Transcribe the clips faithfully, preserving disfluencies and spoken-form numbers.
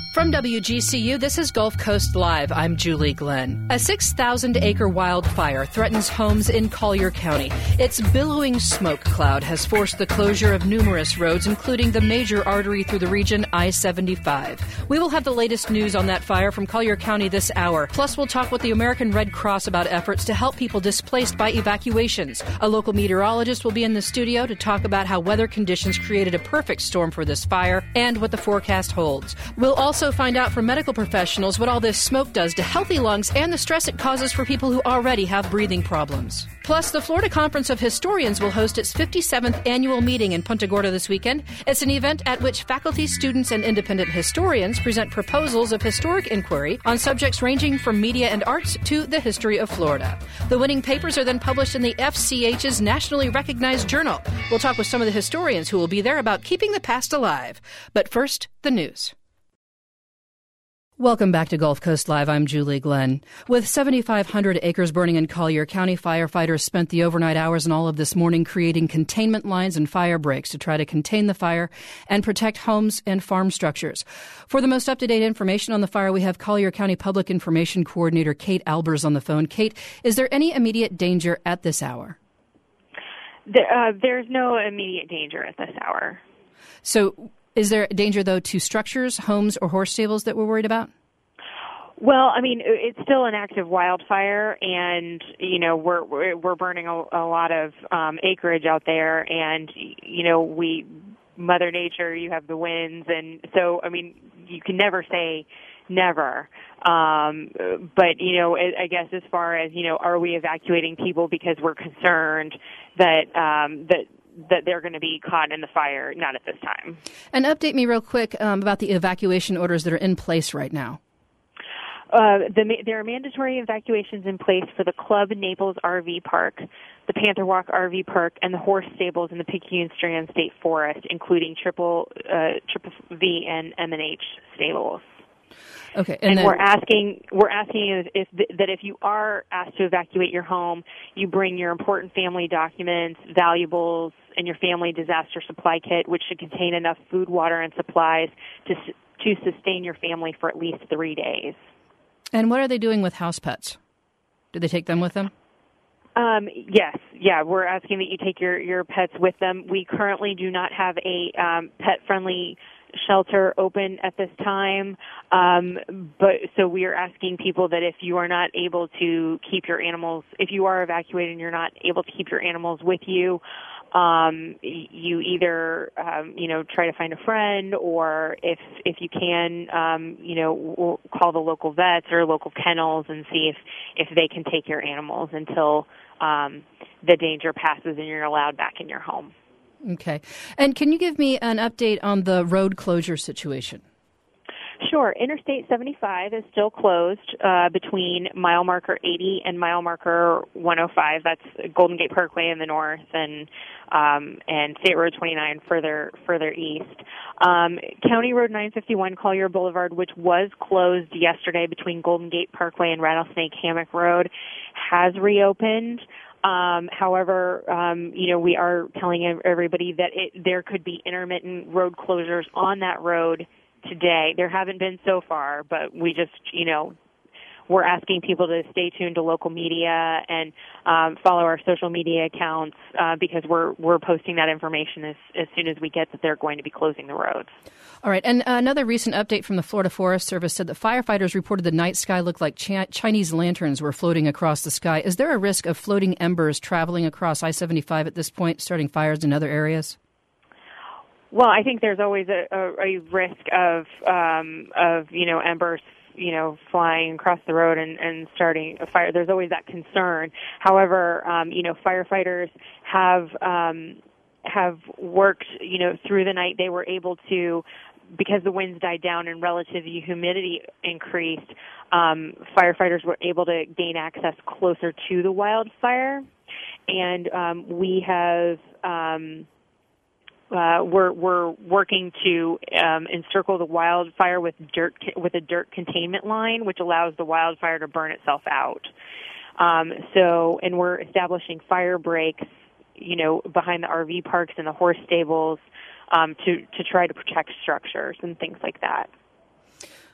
From W G C U, this is Gulf Coast Live. I'm Julie Glenn. A six thousand acre wildfire threatens homes in Collier County. Its billowing smoke cloud has forced the closure of numerous roads, including the major artery through the region, I seventy-five. We will have the latest news on that fire from Collier County this hour. Plus, we'll talk with the American Red Cross about efforts to help people displaced by evacuations. A local meteorologist will be in the studio to talk about how weather conditions created a perfect storm for this fire and what the forecast holds. We'll also Also find out from medical professionals what all this smoke does to healthy lungs and the stress it causes for people who already have breathing problems. Plus, the Florida Conference of Historians will host its fifty-seventh annual meeting in Punta Gorda this weekend. It's an event at which faculty, students, and independent historians present proposals of historic inquiry on subjects ranging from media and arts to the history of Florida. The winning papers are then published in the F C H's nationally recognized journal. We'll talk with some of the historians who will be there about keeping the past alive. But first, the news. Welcome back to Gulf Coast Live. I'm Julie Glenn. With seventy-five hundred acres burning in Collier County, firefighters spent the overnight hours and all of this morning creating containment lines and fire breaks to try to contain the fire and protect homes and farm structures. For the most up-to-date information on the fire, we have Collier County Public Information Coordinator Kate Albers on the phone. Kate, is there any immediate danger at this hour? There, uh, there's no immediate danger at this hour. So is there danger, though, to structures, homes, or horse stables that we're worried about? Well, I mean, it's still an active wildfire, and you know we're we're burning a, a lot of um, acreage out there, and you know we, Mother Nature, you have the winds, and so I mean, you can never say never. Um, but you know, I guess as far as you know, are we evacuating people because we're concerned that um, that. that they're going to be caught in the fire? Not at this time. And update me real quick um, about the evacuation orders that are in place right now. Uh, the, there are mandatory evacuations in place for the Club Naples R V Park, the Panther Walk R V Park, and the horse stables in the Picayune Strand State Forest, including Triple uh, Triple V and M and H stables. Okay, and, and then, we're asking we're asking if, if that if you are asked to evacuate your home, you bring your important family documents, valuables, and your family disaster supply kit, which should contain enough food, water, and supplies to to sustain your family for at least three days. And what are they doing with house pets? Do they take them with them? Um, yes, yeah, we're asking that you take your, your pets with them. We currently do not have a um, pet-friendly shelter open at this time, um, but so we are asking people that if you are not able to keep your animals, if you are evacuated and you're not able to keep your animals with you, um, you either, um, you know, try to find a friend, or if if you can, um, you know, call the local vets or local kennels and see if, if they can take your animals until um, the danger passes and you're allowed back in your home. Okay. And can you give me an update on the road closure situation? Sure. Interstate seventy-five is still closed uh, between mile marker eighty and mile marker one oh five. That's Golden Gate Parkway in the north, and um, and State Road twenty-nine further further east. Um, County Road nine fifty-one Collier Boulevard, which was closed yesterday between Golden Gate Parkway and Rattlesnake Hammock Road, has reopened. Um, however, um, you know, we are telling everybody that it, there could be intermittent road closures on that road today. There haven't been so far, but we just, you know, we're asking people to stay tuned to local media and um, follow our social media accounts uh, because we're we're posting that information as, as soon as we get that they're going to be closing the roads. All right. And another recent update from the Florida Forest Service said that firefighters reported the night sky looked like Ch- Chinese lanterns were floating across the sky. Is there a risk of floating embers traveling across I seventy-five at this point, starting fires in other areas? Well, I think there's always a, a, a risk of, um, of, you know, embers, you know, flying across the road and, and starting a fire. There's always that concern. However, um, you know, firefighters have, um, have worked, you know, through the night. They were able to, because the winds died down and relative humidity increased, um, firefighters were able to gain access closer to the wildfire. And um, we have... Um, Uh, we're we're working to um, encircle the wildfire with dirt with a dirt containment line, which allows the wildfire to burn itself out. Um, so, and we're establishing fire breaks, you know, behind the R V parks and the horse stables um, to to try to protect structures and things like that.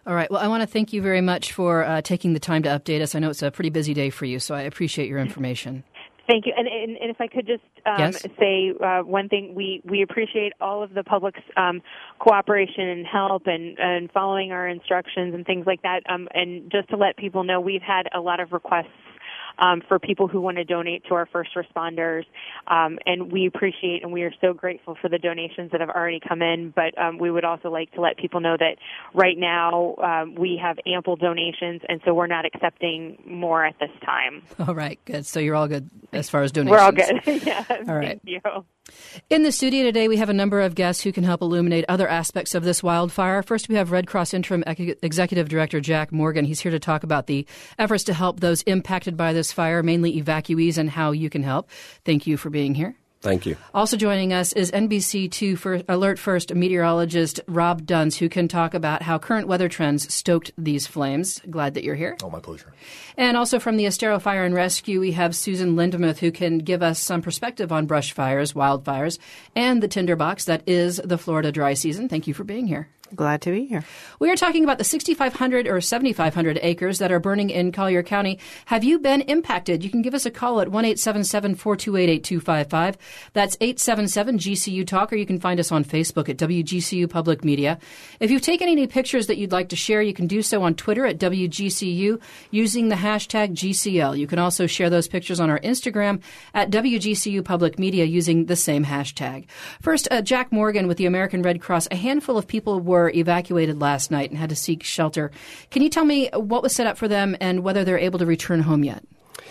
All right. Well, I want to thank you very much for uh, taking the time to update us. I know it's a pretty busy day for you, so I appreciate your information. Thank you. And, and, and if I could just um, yes? say uh, one thing, we, we appreciate all of the public's um, cooperation and help and, and following our instructions and things like that. Um, and just to let people know, we've had a lot of requests Um, for people who want to donate to our first responders, um, and we appreciate and we are so grateful for the donations that have already come in, but um, we would also like to let people know that right now um, we have ample donations, and so we're not accepting more at this time. All right, good. So you're all good as far as donations. We're all good. Yeah, all right. Thank you. In the studio today, we have a number of guests who can help illuminate other aspects of this wildfire. First, we have Red Cross Interim Ex- Executive Director Jack Morgan. He's here to talk about the efforts to help those impacted by this fire, mainly evacuees, and how you can help. Thank you for being here. Thank you. Also joining us is N B C two for Alert First meteorologist Rob Duns, who can talk about how current weather trends stoked these flames. Glad that you're here. Oh, my pleasure. And also from the Estero Fire and Rescue, we have Susan Lindemuth, who can give us some perspective on brush fires, wildfires, and the tinderbox that is the Florida dry season. Thank you for being here. Glad to be here. We are talking about the sixty-five hundred or seventy-five hundred acres that are burning in Collier County. Have you been impacted? You can give us a call at one eight seven seven, four two eight, eight two five five. That's eight seven seven G C U Talk, or you can find us on Facebook at W G C U Public Media. If you've taken any pictures that you'd like to share, you can do so on Twitter at W G C U using the hashtag G C L. You can also share those pictures on our Instagram at W G C U Public Media using the same hashtag. First, uh, Jack Morgan with the American Red Cross. A handful of people were evacuated last night and had to seek shelter. Can you tell me what was set up for them and whether they're able to return home yet?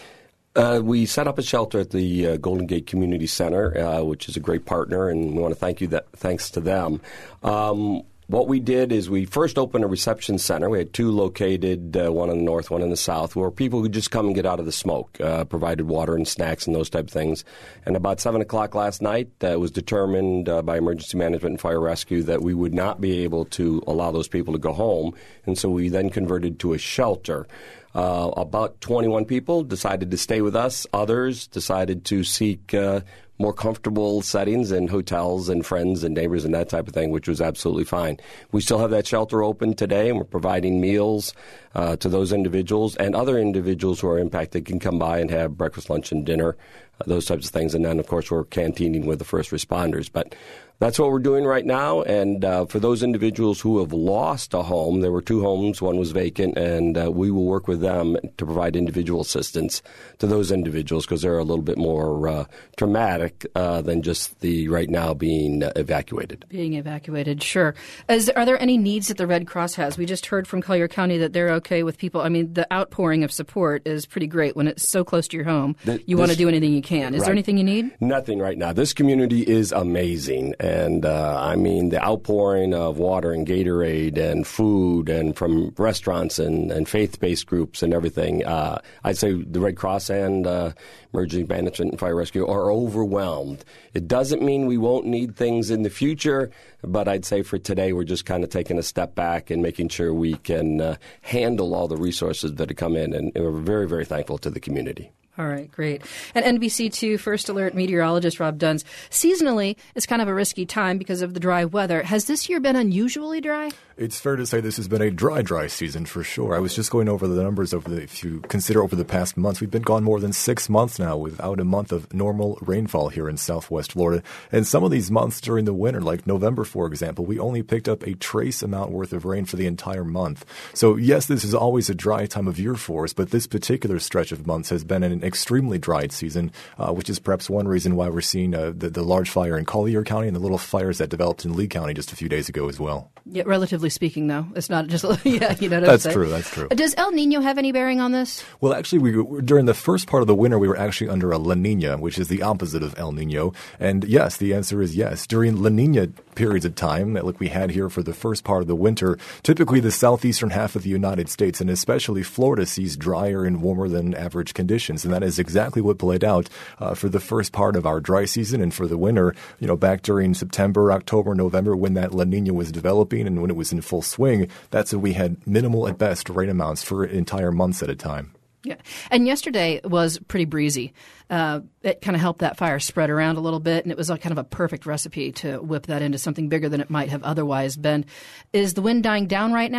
Uh, we set up a shelter at the uh, Golden Gate Community Center, uh, which is a great partner, and we want to thank you. That thanks to them. Um, What we did is we first opened a reception center. We had two located, uh, one in the north, one in the south, where people could just come and get out of the smoke, uh, provided water and snacks and those type of things. And about seven o'clock last night, uh, it was determined uh, by Emergency Management and Fire Rescue that we would not be able to allow those people to go home. And so we then converted to a shelter. Uh, about twenty-one people decided to stay with us. Others decided to seek uh, more comfortable settings in hotels and friends and neighbors and that type of thing, which was absolutely fine. We still have that shelter open today, and we're providing meals uh, to those individuals, and other individuals who are impacted can come by and have breakfast, lunch, and dinner, uh, those types of things. And then, of course, we're canteening with the first responders. But that's what we're doing right now. And uh, for those individuals who have lost a home, there were two homes, one was vacant, and uh, we will work with them to provide individual assistance to those individuals because they're a little bit more uh, traumatic uh, than just the right now being uh, evacuated. Being evacuated, sure. Is, are there any needs that the Red Cross has? We just heard from Collier County that they're okay with people. I mean, the outpouring of support is pretty great when it's so close to your home. The, you this, want to do anything you can. Is right. there anything you need? Nothing right now. This community is amazing. And, uh, I mean, the outpouring of water and Gatorade and food and from restaurants and, and faith-based groups and everything, uh, I'd say the Red Cross and uh, Emergency Management and Fire Rescue are overwhelmed. It doesn't mean we won't need things in the future, but I'd say for today we're just kind of taking a step back and making sure we can uh, handle all the resources that have come in, and we're very, very thankful to the community. All right, great. And N B C two First Alert meteorologist Rob Duns. Seasonally, it's kind of a risky time because of the dry weather. Has this year been unusually dry? It's fair to say this has been a dry, dry season for sure. I was just going over the numbers over the, if you consider over the past months, we've been gone more than six months now without a month of normal rainfall here in Southwest Florida. And some of these months during the winter, like November, for example, we only picked up a trace amount worth of rain for the entire month. So yes, this is always a dry time of year for us, but this particular stretch of months has been an extremely dry season, uh, which is perhaps one reason why we're seeing uh, the, the large fire in Collier County and the little fires that developed in Lee County just a few days ago as well. Yeah, relatively speaking, though. It's not just, yeah, you know what I'm That's saying? true, that's true. Does El Nino have any bearing on this? Well, actually, we during the first part of the winter, we were actually under a La Nina, which is the opposite of El Nino. And yes, the answer is yes. During La Nina periods of time, like we had here for the first part of the winter, typically the southeastern half of the United States, and especially Florida, sees drier and warmer than average conditions. And that is exactly what played out uh, for the first part of our dry season and for the winter, you know, back during September, October, November, when that La Nina was developing and when it was in full swing. That's when we had minimal at best rain amounts for entire months at a time. Yeah. And yesterday was pretty breezy. Uh, it kind of helped that fire spread around a little bit, and it was a kind of a perfect recipe to whip that into something bigger than it might have otherwise been. Is the wind dying down right now?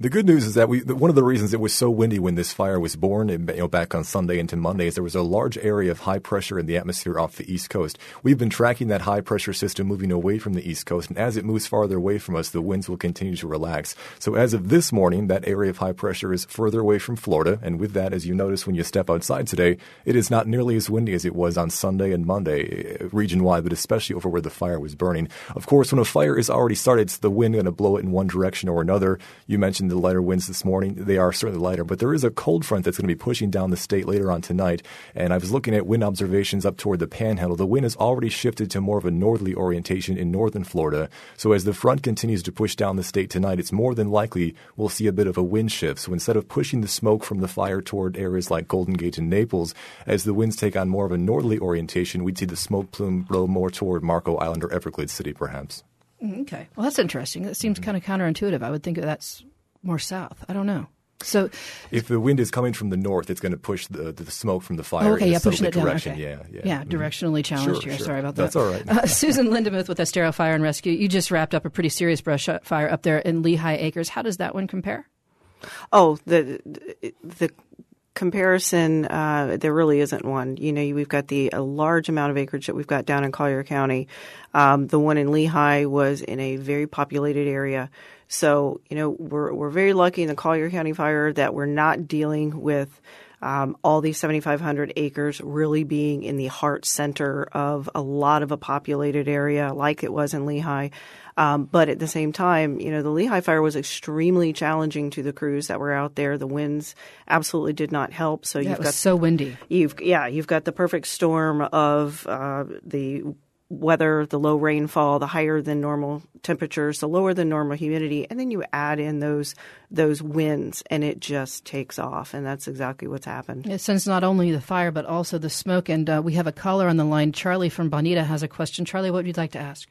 The good news is that we one of the reasons it was so windy when this fire was born, you know, back on Sunday into Monday, is there was a large area of high pressure in the atmosphere off the East Coast. We've been tracking that high pressure system moving away from the East Coast, and as it moves farther away from us, the winds will continue to relax. So as of this morning, that area of high pressure is further away from Florida, and with that, as you notice when you step outside today, it is not nearly as windy as it was on Sunday and Monday, region-wide, but especially over where the fire was burning. Of course, when a fire is already started, it's the wind going to blow it in one direction or another. You mentioned the lighter winds this morning. They are certainly lighter, but there is a cold front that's going to be pushing down the state later on tonight. And I was looking at wind observations up toward the Panhandle. The wind has already shifted to more of a northerly orientation in northern Florida. So as the front continues to push down the state tonight, it's more than likely we'll see a bit of a wind shift. So instead of pushing the smoke from the fire toward areas like Golden Gate and Naples, as the winds take on more of a northerly orientation, we'd see the smoke plume blow more toward Marco Island or Everglades City, perhaps. Okay. Well, that's interesting. That seems mm-hmm. kind of counterintuitive. I would think that's more south. I don't know. So, if the wind is coming from the north, it's going to push the the smoke from the fire okay, in yeah, a southerly pushing it direction. down. Okay. Yeah, yeah, yeah, directionally challenged sure, here. Sure. Sorry about that. That's all right. uh, Susan Lindemuth with Estero Fire and Rescue. You just wrapped up a pretty serious brush fire up there in Lehigh Acres. How does that one compare? Oh, the the comparison, uh, there really isn't one. You know, we've got the a large amount of acreage that we've got down in Collier County. Um, the one in Lehigh was in a very populated area. So, you know, we're we're very lucky in the Collier County fire that we're not dealing with um, all these seventy-five hundred acres really being in the heart center of a lot of a populated area like it was in Lehigh. Um, but at the same time, you know, the Lehigh fire was extremely challenging to the crews that were out there. The winds absolutely did not help. So yeah, you've it was got so windy. You've yeah, you've got the perfect storm of uh, the weather, the low rainfall, the higher than normal temperatures, the lower than normal humidity, and then you add in those those winds, and it just takes off. And that's exactly what's happened. It sends not only the fire but also the smoke. And uh, we have a caller on the line. Charlie from Bonita has a question. Charlie, what would you like to ask?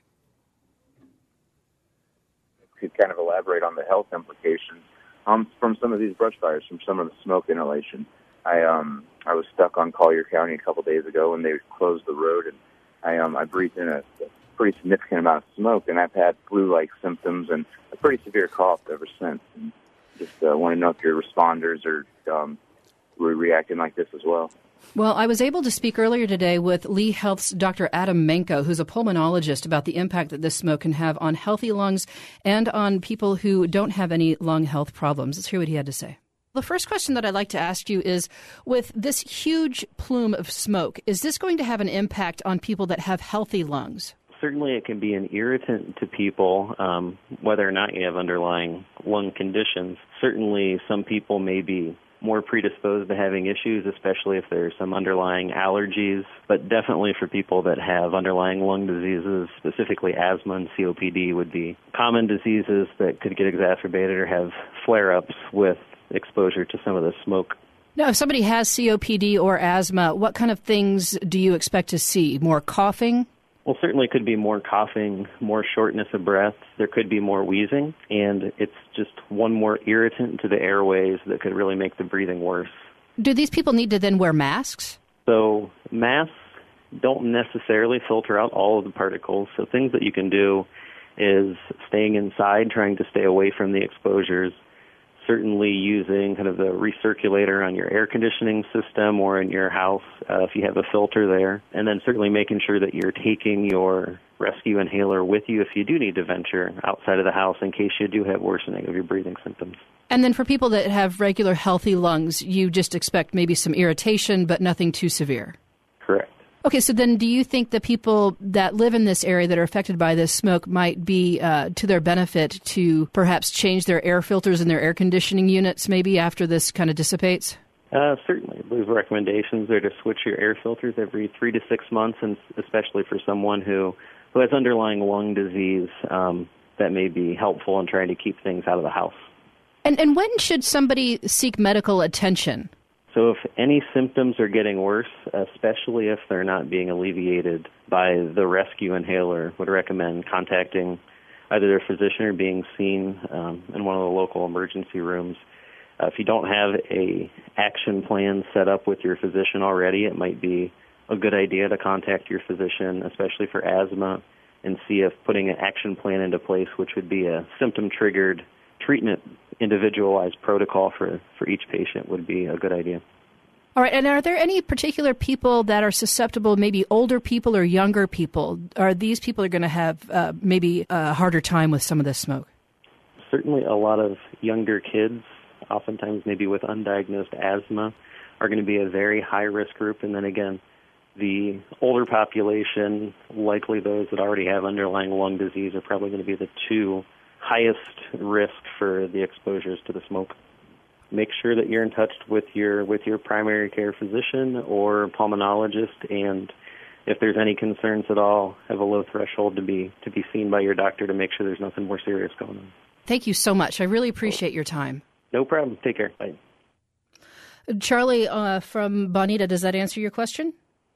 Could kind of elaborate on the health implications um, from some of these brush fires, from some of the smoke inhalation. I um I was stuck on Collier County a couple days ago, and they closed the road, and I um I breathed in a, a pretty significant amount of smoke, and I've had flu-like symptoms and a pretty severe cough ever since. And just uh, want to know if your responders are um, were reacting like this as well. Well, I was able to speak earlier today with Lee Health's Doctor Adam Menko, who's a pulmonologist, about the impact that this smoke can have on healthy lungs and on people who don't have any lung health problems. Let's hear what he had to say. The first question that I'd like to ask you is, with this huge plume of smoke, is this going to have an impact on people that have healthy lungs? Certainly it can be an irritant to people, um, whether or not you have underlying lung conditions. Certainly some people may be more predisposed to having issues, especially if there's some underlying allergies, but definitely for people that have underlying lung diseases, specifically asthma and C O P D would be common diseases that could get exacerbated or have flare-ups with exposure to some of the smoke. Now, if somebody has C O P D or asthma, what kind of things do you expect to see? More coughing? Well, certainly could be more coughing, more shortness of breath. There could be more wheezing, and it's just one more irritant to the airways that could really make the breathing worse. Do these people need to then wear masks? So masks don't necessarily filter out all of the particles. So things that you can do is staying inside, trying to stay away from the exposures, certainly using kind of the recirculator on your air conditioning system or in your house uh, if you have a filter there, and then certainly making sure that you're taking your rescue inhaler with you if you do need to venture outside of the house in case you do have worsening of your breathing symptoms. And then for people that have regular healthy lungs, you just expect maybe some irritation but nothing too severe? Correct. Okay, so then do you think the people that live in this area that are affected by this smoke might be uh, to their benefit to perhaps change their air filters in their air conditioning units maybe after this kind of dissipates? Uh, certainly. I believe recommendations are to switch your air filters every three to six months, and especially for someone who, who has underlying lung disease, um, that may be helpful in trying to keep things out of the house. And, and when should somebody seek medical attention? So if any symptoms are getting worse, especially if they're not being alleviated by the rescue inhaler, would recommend contacting either their physician or being seen um, in one of the local emergency rooms. Uh, if you don't have a action plan set up with your physician already, it might be a good idea to contact your physician, especially for asthma, and see if putting an action plan into place, which would be a symptom-triggered treatment individualized protocol for, for each patient would be a good idea. All right, and are there any particular people that are susceptible, maybe older people or younger people? Are these people are going to have uh, maybe a harder time with some of this smoke? Certainly a lot of younger kids, oftentimes maybe with undiagnosed asthma, are going to be a very high-risk group. And then again, the older population, likely those that already have underlying lung disease, are probably going to be the two highest risk for the exposures to the smoke. Make sure that you're in touch with your with your primary care physician or pulmonologist, and if there's any concerns at all, have a low threshold to be to be seen by your doctor to make sure there's nothing more serious going on. Thank you so much. I really appreciate your time. No problem. Take care. Bye. Charlie uh, from Bonita, does that answer your question?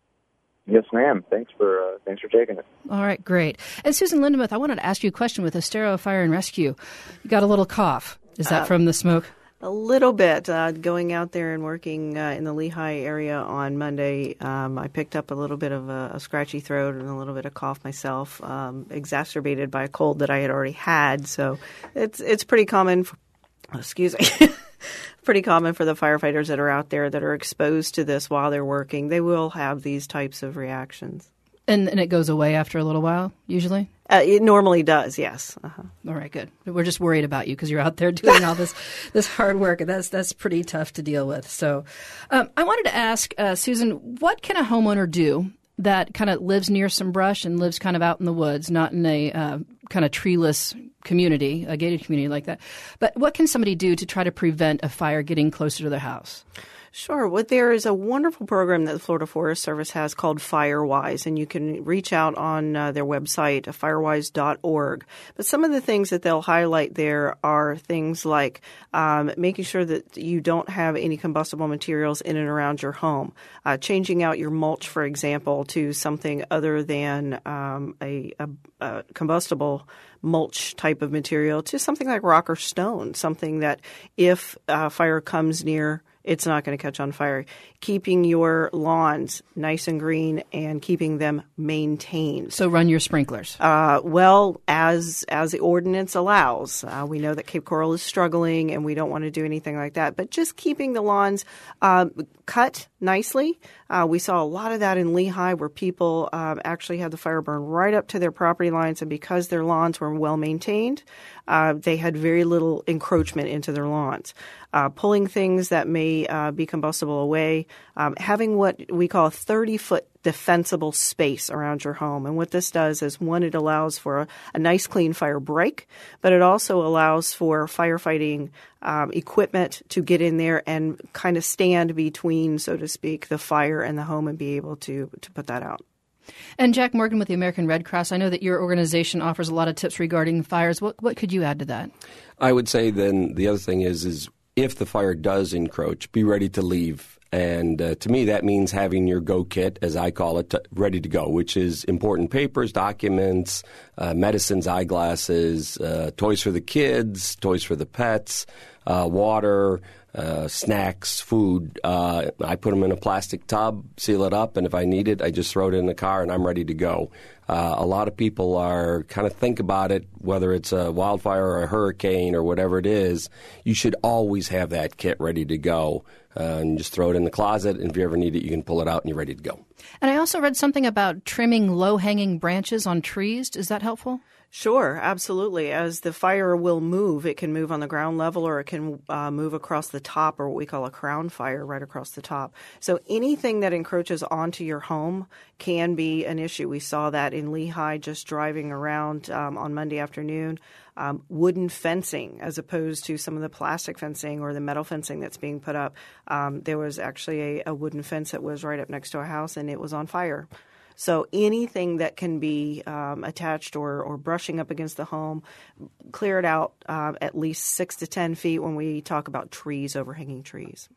Yes, ma'am. Thanks for uh, thanks for taking it. All right, great. And Susan Lindemuth, I wanted to ask you a question with Estero Fire and Rescue. You got a little cough. Is that uh, from the smoke? A little bit. Uh, going out there and working uh, in the Lehigh area on Monday, um, I picked up a little bit of a, a scratchy throat and a little bit of cough myself, um, exacerbated by a cold that I had already had. So it's it's pretty common. For, oh, excuse me. Pretty common for the firefighters that are out there that are exposed to this while they're working. They will have these types of reactions. And, and it goes away after a little while, usually? Uh, it normally does, yes. Uh-huh. All right, good. We're just worried about you because you're out there doing all this this hard work, and that's that's pretty tough to deal with. So um, I wanted to ask, uh, Susan, what can a homeowner do that kind of lives near some brush and lives kind of out in the woods, not in a uh, kind of treeless community, a gated community like that? But what can somebody do to try to prevent a fire getting closer to their house? Sure. What there is a wonderful program that the Florida Forest Service has called FireWise, and you can reach out on uh, their website, firewise dot org. But some of the things that they'll highlight there are things like um, making sure that you don't have any combustible materials in and around your home, uh, changing out your mulch, for example, to something other than um, a, a, a combustible mulch type of material, to something like rock or stone, something that if uh, fire comes near, it's not going to catch on fire. Keeping your lawns nice and green and keeping them maintained. So run your sprinklers. Uh, well, as as the ordinance allows. Uh, we know that Cape Coral is struggling, and we don't want to do anything like that. But just keeping the lawns uh, cut nicely. Uh, we saw a lot of that in Lehigh, where people um, actually had the fire burn right up to their property lines, and because their lawns were well maintained, uh, they had very little encroachment into their lawns. Uh, pulling things that may uh, be combustible away, um, having what we call a thirty-foot defensible space around your home. And what this does is, one, it allows for a, a nice, clean fire break, but it also allows for firefighting um, equipment to get in there and kind of stand between, so to speak, the fire and the home and be able to, to put that out. And Jack Morgan with the American Red Cross, I know that your organization offers a lot of tips regarding fires. What what could you add to that? I would say then the other thing is is if the fire does encroach, be ready to leave. And uh, to me, that means having your go kit, as I call it, t- ready to go, which is important papers, documents, uh, medicines, eyeglasses, uh, toys for the kids, toys for the pets, uh, water, uh, snacks, food. Uh, I put them in a plastic tub, seal it up, and if I need it, I just throw it in the car and I'm ready to go. Uh, a lot of people are kind of think about it, whether it's a wildfire or a hurricane or whatever it is, you should always have that kit ready to go. Uh, and just throw it in the closet, and if you ever need it, you can pull it out and you're ready to go. And I also read something about trimming low-hanging branches on trees. Is that helpful? Sure, absolutely. As the fire will move, it can move on the ground level, or it can uh, move across the top, or what we call a crown fire, right across the top. So anything that encroaches onto your home can be an issue. We saw that in Lehigh just driving around um, on Monday afternoon. Um, wooden fencing as opposed to some of the plastic fencing or the metal fencing that's being put up. Um, there was actually a, a wooden fence that was right up next to a house, and it was on fire. So anything that can be um, attached or, or brushing up against the home, clear it out uh, at least six to ten feet when we talk about trees, overhanging trees.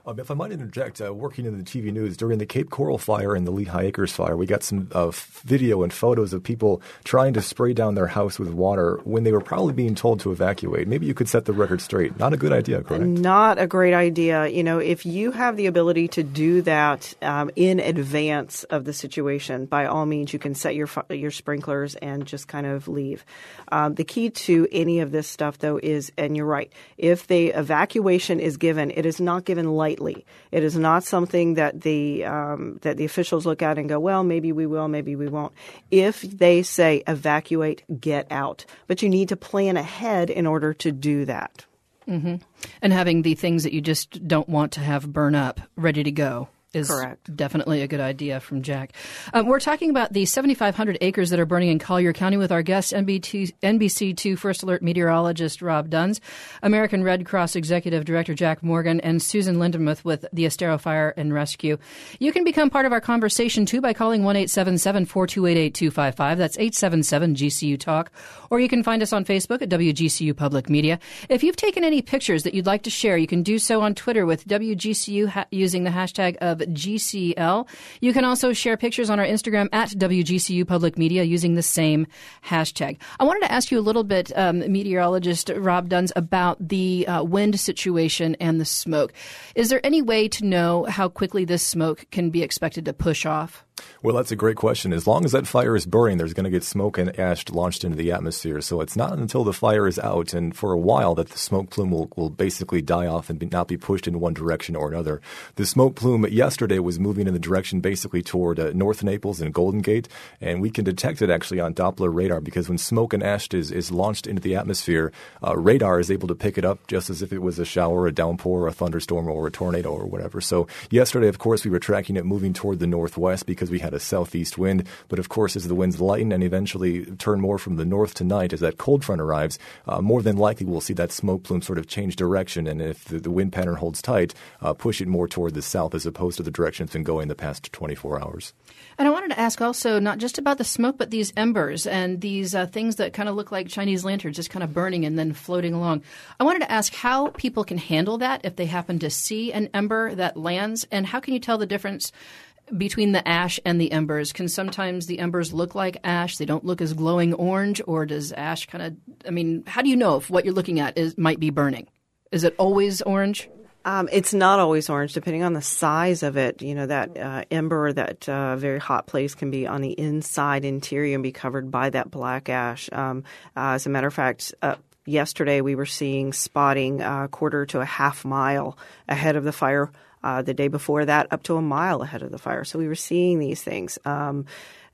Um, if I might interject, uh, working in the T V news, during the Cape Coral fire and the Lehigh Acres fire, we got some uh, video and photos of people trying to spray down their house with water when they were probably being told to evacuate. Maybe you could set the record straight. Not a good idea, correct? Not a great idea. You know, if you have the ability to do that um, in advance of the situation, by all means, you can set your your sprinklers and just kind of leave. Um, the key to any of this stuff, though, is, and you're right, if the evacuation is given, it is not given lightly. It is not something that the um, that the officials look at and go, well, maybe we will, maybe we won't. If they say evacuate, get out. But you need to plan ahead in order to do that. Mm-hmm. And having the things that you just don't want to have burn up ready to go is correct. Definitely a good idea from Jack. Um, we're talking about the seventy-five hundred acres that are burning in Collier County with our guest, N B C two First Alert meteorologist Rob Duns, American Red Cross Executive Director Jack Morgan, and Susan Lindenmuth with the Estero Fire and Rescue. You can become part of our conversation, too, by calling one eight seven seven, four two eight, eight two five five. That's eight seven seven G C U Talk. Or you can find us on Facebook at W G C U Public Media. If you've taken any pictures that you'd like to share, you can do so on Twitter with W G C U ha- using the hashtag of G C L. You can also share pictures on our Instagram at W G C U Public Media using the same hashtag. I wanted to ask you a little bit, um, meteorologist Rob Duns, about the uh, wind situation and the smoke. Is there any way to know how quickly this smoke can be expected to push off? Well, that's a great question. As long as that fire is burning, there's going to get smoke and ash launched into the atmosphere. So it's not until the fire is out and for a while that the smoke plume will, will basically die off and be, not be pushed in one direction or another. The smoke plume yesterday was moving in the direction basically toward uh, North Naples and Golden Gate, and we can detect it actually on Doppler radar because when smoke and ash is, is launched into the atmosphere, uh, radar is able to pick it up just as if it was a shower, a downpour, a thunderstorm, or a tornado or whatever. So yesterday, of course, we were tracking it moving toward the northwest because we had a southeast wind. But of course, as the winds lighten and eventually turn more from the north tonight, as that cold front arrives, uh, more than likely we'll see that smoke plume sort of change direction. And if the, the wind pattern holds tight, uh, push it more toward the south as opposed to the direction it's been going the past twenty-four hours. And I wanted to ask also not just about the smoke, but these embers and these uh, things that kind of look like Chinese lanterns, just kind of burning and then floating along. I wanted to ask how people can handle that if they happen to see an ember that lands, and how can you tell the difference between the ash and the embers? Can sometimes the embers look like ash? They don't look as glowing orange, or does ash kind of – I mean, how do you know if what you're looking at is might be burning? Is it always orange? Um, it's not always orange, depending on the size of it. You know, that uh, ember or that uh, very hot place can be on the inside interior and be covered by that black ash. Um, uh, as a matter of fact, uh, yesterday we were seeing spotting a quarter to a half mile ahead of the fire. Uh, the day before that, up to a mile ahead of the fire. So we were seeing these things. Um,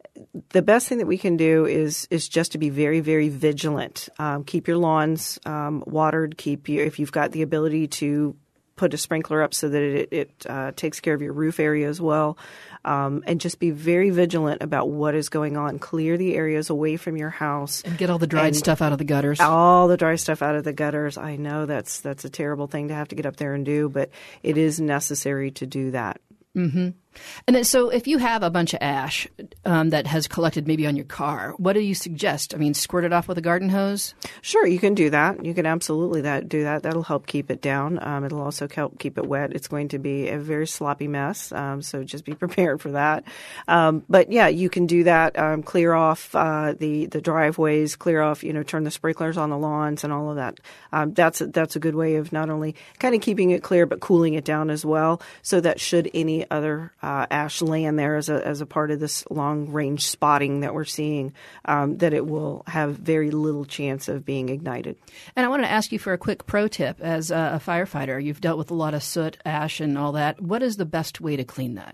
the best thing that we can do is is just to be very, very vigilant. Um, keep your lawns um, watered. Keep your, if you've got the ability to put a sprinkler up so that it, it uh, takes care of your roof area as well. Um, and just be very vigilant about what is going on. Clear the areas away from your house. And get all the dried stuff out of the gutters. All the dry stuff out of the gutters. I know that's that's a terrible thing to have to get up there and do, but it is necessary to do that. Mm-hmm. And then, so if you have a bunch of ash um, that has collected maybe on your car, what do you suggest? I mean, squirt it off with a garden hose? Sure, you can do that. You can absolutely that do that. That'll help keep it down. Um, it'll also help keep it wet. It's going to be a very sloppy mess, um, so just be prepared for that. Um, but yeah, you can do that. Um, clear off uh, the the driveways. Clear off, you know, turn the sprinklers on the lawns and all of that. Um, that's a, that's a good way of not only kind of keeping it clear, but cooling it down as well, so that should any other Uh, ash land there as a as a part of this long range spotting that we're seeing, um, that it will have very little chance of being ignited. And I wanted to ask you for a quick pro tip as a, a firefighter. You've dealt with a lot of soot, ash, and all that. What is the best way to clean that?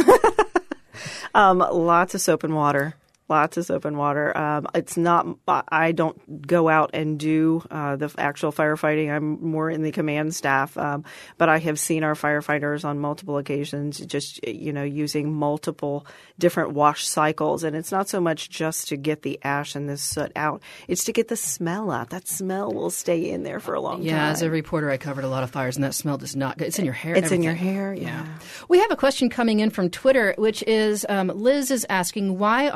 um, lots of soap and water. Lots of soap and water. Um, it's not. I don't go out and do uh, the actual firefighting. I'm more in the command staff. Um, but I have seen our firefighters on multiple occasions just, you know, using multiple different wash cycles. And it's not so much just to get the ash and the soot out. It's to get the smell out. That smell will stay in there for a long yeah, time. Yeah, as a reporter, I covered a lot of fires, and that smell does not go. It's in your hair. It's everything. in your hair. Yeah. yeah. We have a question coming in from Twitter, which is um, Liz is asking, why are shelters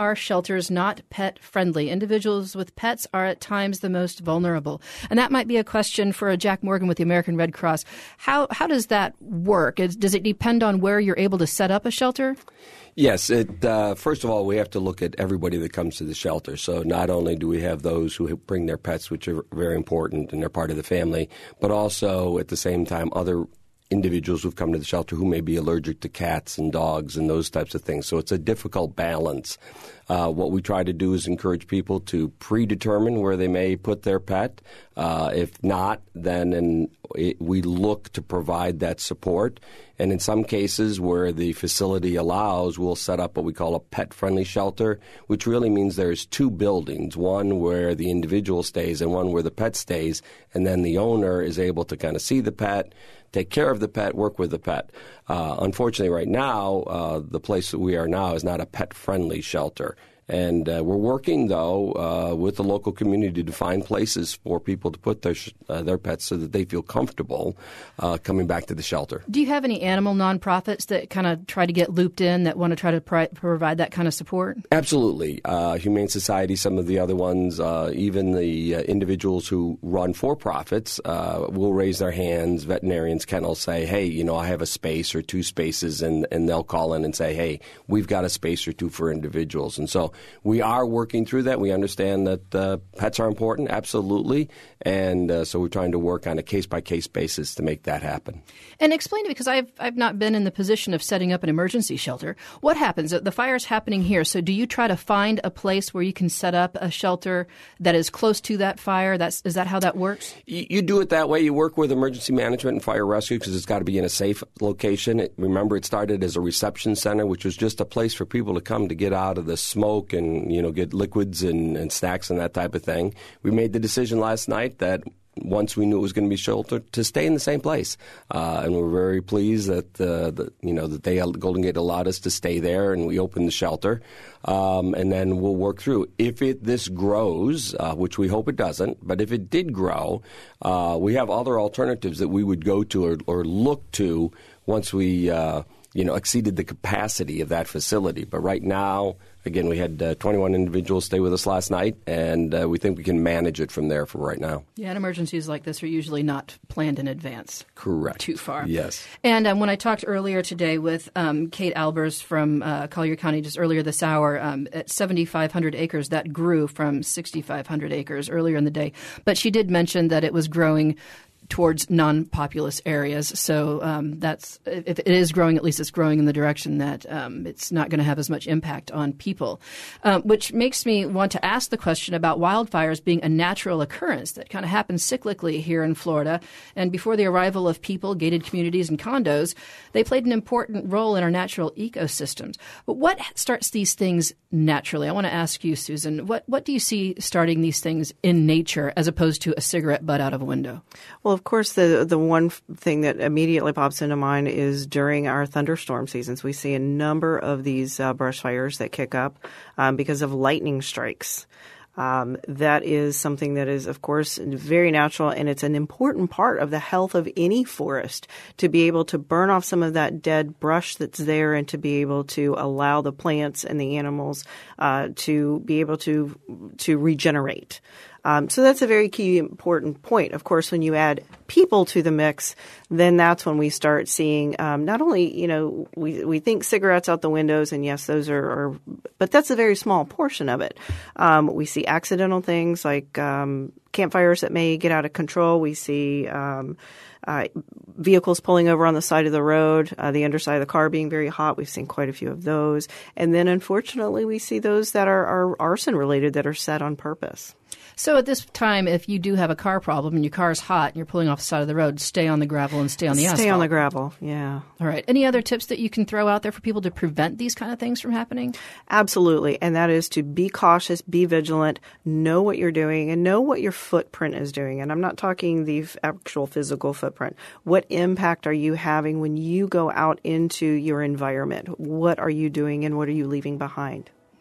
shelters not pet-friendly. Individuals with pets are at times the most vulnerable. And that might be a question for Jack Morgan with the American Red Cross. How how does that work? Is, does it depend on where you're able to set up a shelter? Yes. It, uh, first of all, we have to look at everybody that comes to the shelter. So not only do we have those who bring their pets, which are very important and they're part of the family, but also at the same time other individuals who've come to the shelter who may be allergic to cats and dogs and those types of things. So it's a difficult balance. Uh, what we try to do is encourage people to predetermine where they may put their pet. Uh, if not, then in, it, we look to provide that support. And in some cases where the facility allows, we'll set up what we call a pet-friendly shelter, which really means there's two buildings, one where the individual stays and one where the pet stays, and then the owner is able to kind of see the pet, take care of the pet, work with the pet. Uh, unfortunately, right now, uh, the place that we are now is not a pet-friendly shelter. And uh, we're working, though, uh, with the local community to find places for people to put their sh- uh, their pets so that they feel comfortable uh, coming back to the shelter. Do you have any animal nonprofits that kind of try to get looped in that want to try to pri- provide that kind of support? Absolutely. Uh, Humane Society, some of the other ones, uh, even the uh, individuals who run for-profits uh, will raise their hands. Veterinarians can all say, hey, you know, I have a space or two spaces, and, and they'll call in and say, hey, we've got a space or two for individuals. And so we are working through that. We understand that uh, pets are important, absolutely, and uh, so we're trying to work on a case-by-case basis to make that happen. And explain to me, because I've, I've not been in the position of setting up an emergency shelter. What happens? The fire's happening here, so do you try to find a place where you can set up a shelter that is close to that fire? That's, is that how that works? You, you do it that way. You work with emergency management and fire rescue because it's got to be in a safe location. It, remember, it started as a reception center, which was just a place for people to come to get out of the smoke and, you know, get liquids and, and snacks and that type of thing. We made the decision last night that once we knew it was going to be sheltered, to stay in the same place. Uh, and we're very pleased that, uh, the, you know, that they, Golden Gate allowed us to stay there, and we opened the shelter. Um, and then we'll work through. If it this grows, uh, which we hope it doesn't, but if it did grow, uh, we have other alternatives that we would go to or, or look to once we, uh, you know, exceeded the capacity of that facility. But right now, again, we had uh, twenty-one individuals stay with us last night, and uh, we think we can manage it from there for right now. Yeah, and emergencies like this are usually not planned in advance. Correct. Too far. Yes. And um, when I talked earlier today with um, Kate Albers from uh, Collier County just earlier this hour, um, at seventy-five hundred acres, that grew from sixty-five hundred acres earlier in the day. But she did mention that it was growing towards non-populous areas. So um, that's if it is growing, at least it's growing in the direction that um, it's not going to have as much impact on people, um, which makes me want to ask the question about wildfires being a natural occurrence that kind of happens cyclically here in Florida. And before the arrival of people, gated communities, and condos, they played an important role in our natural ecosystems. But what starts these things naturally? I want to ask you, Susan, what, what do you see starting these things in nature as opposed to a cigarette butt out of a window? Well, of course, the the one thing that immediately pops into mind is during our thunderstorm seasons, we see a number of these uh, brush fires that kick up um, because of lightning strikes. Um, that is something that is, of course, very natural, and it's an important part of the health of any forest to be able to burn off some of that dead brush that's there and to be able to allow the plants and the animals uh, to be able to to regenerate. Um, so that's a very key important point. Of course, when you add people to the mix, then that's when we start seeing um, not only, you know, we we think cigarettes out the windows, and yes, those are, are but that's a very small portion of it. Um, we see accidental things like um, campfires that may get out of control. We see um, uh, vehicles pulling over on the side of the road, uh, the underside of the car being very hot. We've seen quite a few of those. And then, unfortunately, we see those that are, are arson-related that are set on purpose. So at this time, if you do have a car problem and your car is hot and you're pulling off the side of the road, stay on the gravel and stay on the stay asphalt. Stay on the gravel, yeah. All right. Any other tips that you can throw out there for people to prevent these kind of things from happening? Absolutely. And that is to be cautious, be vigilant, know what you're doing, and know what your footprint is doing. And I'm not talking the actual physical footprint. What impact are you having when you go out into your environment? What are you doing and what are you leaving behind?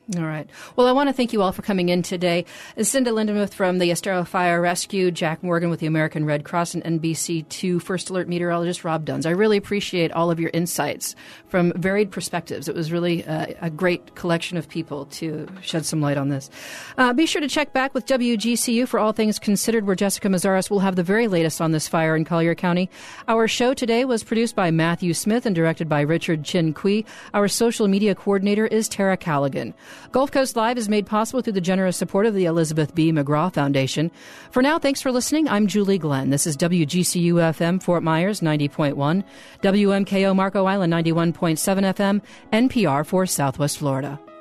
All right. Well, I want to thank you all for coming in today. Cinda Lindenmuth from the Estero Fire Rescue, Jack Morgan with the American Red Cross, and N B C two First Alert meteorologist Rob Duns. I really appreciate all of your insights from varied perspectives. It was really uh, a great collection of people to shed some light on this. Uh, be sure to check back with W G C U for All Things Considered, where Jessica Mazzaras will have the very latest on this fire in Collier County. Our show today was produced by Matthew Smith and directed by Richard Chin Kui. Our social media coordinator is Tara Callaghan. Gulf Coast Live is made possible through the generous support of the Elizabeth B. McGraw Foundation. For now, thanks for listening. I'm Julie Glenn. This is W G C U F M Fort Myers ninety point one, W M K O Marco Island ninety-one point seven F M, N P R for Southwest Florida.